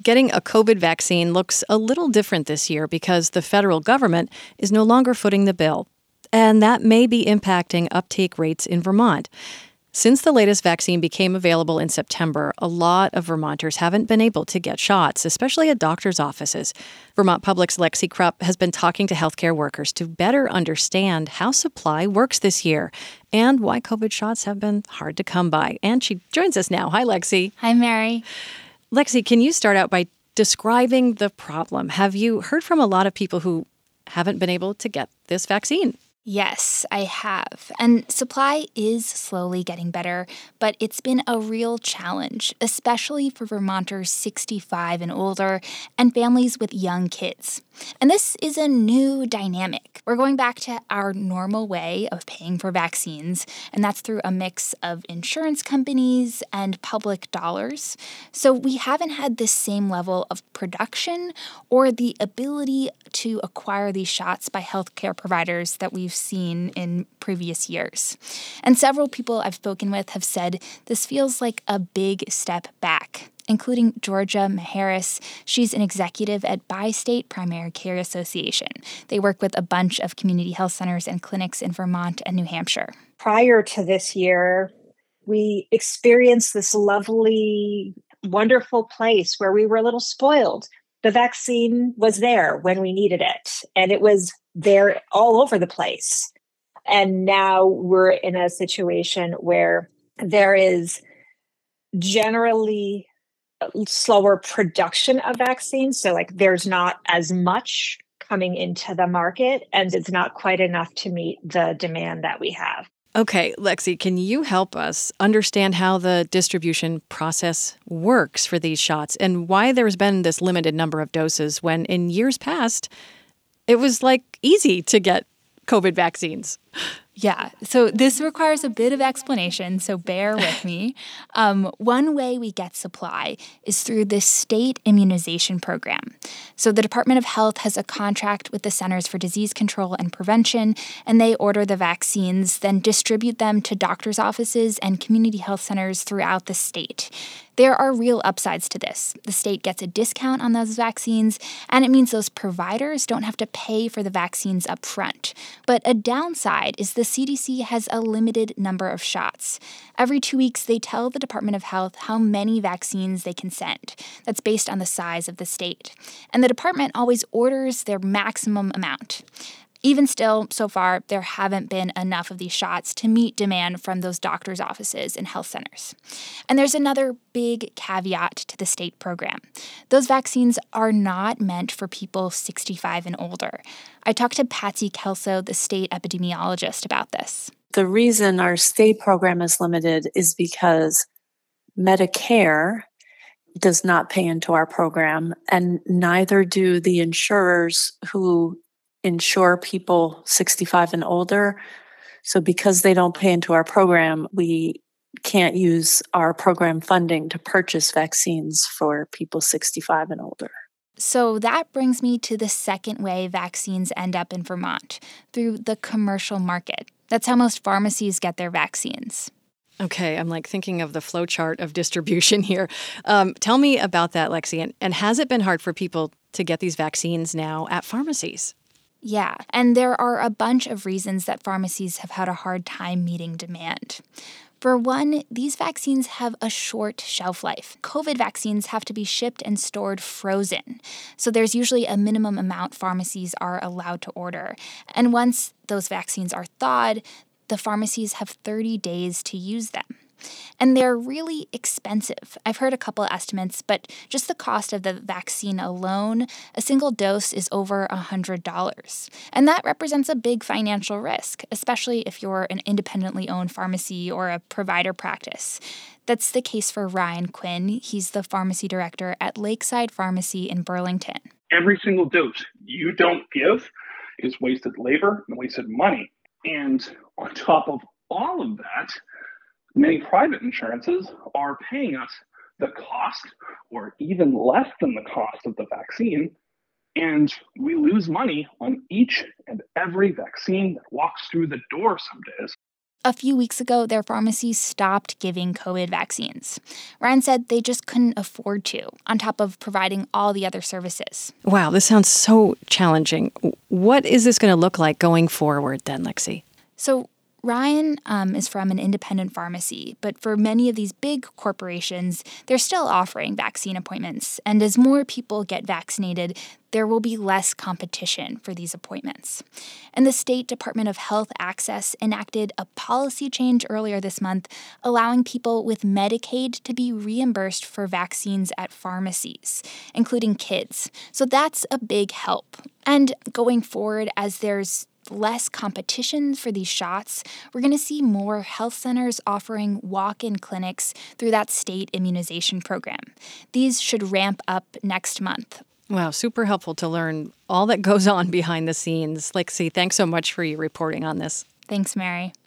Getting a COVID vaccine looks a little different this year because the federal government is no longer footing the bill, and that may be impacting uptake rates in Vermont. Since the latest vaccine became available in September, a lot of Vermonters haven't been able to get shots, especially at doctors' offices. Vermont Public's Lexi Krupp has been talking to healthcare workers to better understand how supply works this year and why COVID shots have been hard to come by. And she joins us now. Hi, Lexi. Hi, Mary. Lexi, can you start out by describing the problem? Have you heard from a lot of people who haven't been able to get this vaccine? Yes, I have. And supply is slowly getting better, but it's been a real challenge, especially for Vermonters 65 and older and families with young kids. And this is a new dynamic. We're going back to our normal way of paying for vaccines, and that's through a mix of insurance companies and public dollars. So we haven't had this same level of production or the ability to acquire these shots by healthcare providers that we've seen in previous years. And several people I've spoken with have said this feels like a big step back, including Georgia Maharis. She's an executive at Bi-State Primary Care Association. They work with a bunch of community health centers and clinics in Vermont and New Hampshire. Prior to this year, we experienced this lovely, wonderful place where we were a little spoiled. The vaccine was there when we needed it, and it was there all over the place. And now we're in a situation where there is generally slower production of vaccines. So there's not as much coming into the market, and it's not quite enough to meet the demand that we have. Okay, Lexi, can you help us understand how the distribution process works for these shots and why there's been this limited number of doses when in years past it was easy to get COVID vaccines? Yeah, so this requires a bit of explanation, so bear with me. One way we get supply is through the state immunization program. So the Department of Health has a contract with the Centers for Disease Control and Prevention, and they order the vaccines, then distribute them to doctors' offices and community health centers throughout the state. There are real upsides to this. The state gets a discount on those vaccines, and it means those providers don't have to pay for the vaccines up front. But a downside is the CDC has a limited number of shots. Every 2 weeks, they tell the Department of Health how many vaccines they can send. That's based on the size of the state. And the department always orders their maximum amount. Even still, so far, there haven't been enough of these shots to meet demand from those doctors' offices and health centers. And there's another big caveat to the state program. Those vaccines are not meant for people 65 and older. I talked to Patsy Kelso, the state epidemiologist, about this. The reason our state program is limited is because Medicare does not pay into our program, and neither do the insurers who insure people 65 and older. So because they don't pay into our program, we can't use our program funding to purchase vaccines for people 65 and older. So that brings me to the second way vaccines end up in Vermont, through the commercial market. That's how most pharmacies get their vaccines. Okay, I'm thinking of the flow chart of distribution here. Tell me about that, Lexi. And has it been hard for people to get these vaccines now at pharmacies? Yeah, and there are a bunch of reasons that pharmacies have had a hard time meeting demand. For one, these vaccines have a short shelf life. COVID vaccines have to be shipped and stored frozen. So there's usually a minimum amount pharmacies are allowed to order. And once those vaccines are thawed, the pharmacies have 30 days to use them. And they're really expensive. I've heard a couple estimates, but just the cost of the vaccine alone, a single dose is over $100. And that represents a big financial risk, especially if you're an independently owned pharmacy or a provider practice. That's the case for Ryan Quinn. He's the pharmacy director at Lakeside Pharmacy in Burlington. Every single dose you don't give is wasted labor and wasted money. And on top of all of that, many private insurances are paying us the cost or even less than the cost of the vaccine, and we lose money on each and every vaccine that walks through the door some days. A few weeks ago, their pharmacies stopped giving COVID vaccines. Ryan said they just couldn't afford to, on top of providing all the other services. Wow, this sounds so challenging. What is this going to look like going forward then, Lexi? So Ryan is from an independent pharmacy, but for many of these big corporations, they're still offering vaccine appointments. And as more people get vaccinated, there will be less competition for these appointments. And the State Department of Health Access enacted a policy change earlier this month, allowing people with Medicaid to be reimbursed for vaccines at pharmacies, including kids. So that's a big help. And going forward, as there's less competition for these shots, we're going to see more health centers offering walk-in clinics through that state immunization program. These should ramp up next month. Wow, super helpful to learn all that goes on behind the scenes. Lexi, thanks so much for your reporting on this. Thanks, Mary.